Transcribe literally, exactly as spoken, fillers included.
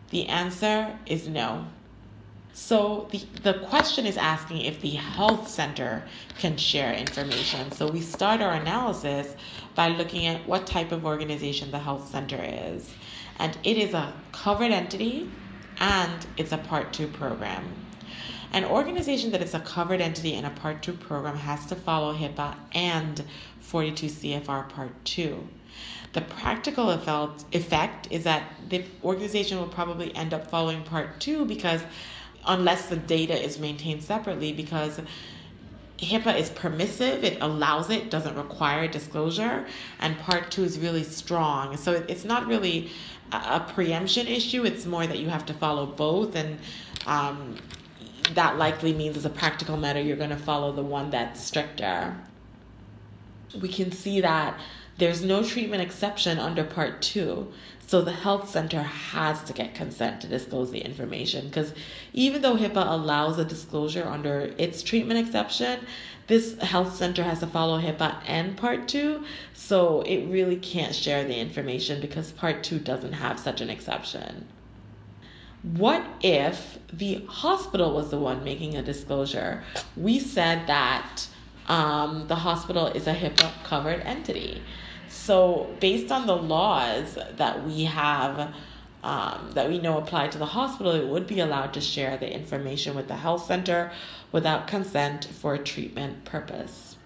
The answer is no. So the, the question is asking if the health center can share information. So we start our analysis by looking at what type of organization the health center is. And it is a covered entity and it's a Part two program. An organization that is a covered entity in a Part two program has to follow HIPAA and forty-two C F R Part two. The practical effect is that the organization will probably end up following Part two because unless the data is maintained separately, because HIPAA is permissive, it allows it, doesn't require disclosure, and Part two is really strong. So it's not really a preemption issue, it's more that you have to follow both, and um, that likely means as a practical matter you're going to follow the one that's stricter. We can see that there's no treatment exception under Part two. So the health center has to get consent to disclose the information, because even though HIPAA allows a disclosure under its treatment exception, this health center has to follow HIPAA and Part two, so it really can't share the information because Part two doesn't have such an exception. What if the hospital was the one making a disclosure? We said that um, the hospital is a HIPAA-covered entity. So based on the laws that we have, um, that we know apply to the hospital, it would be allowed to share the information with the health center without consent for a treatment purpose.